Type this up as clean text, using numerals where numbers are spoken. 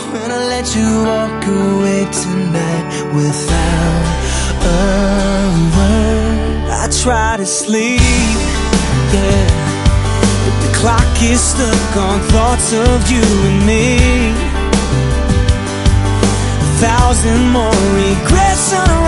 when I let you walk away tonight without a word. I try to sleep, yeah, but the clock is stuck on thoughts of you and me. 1,000 more regrets on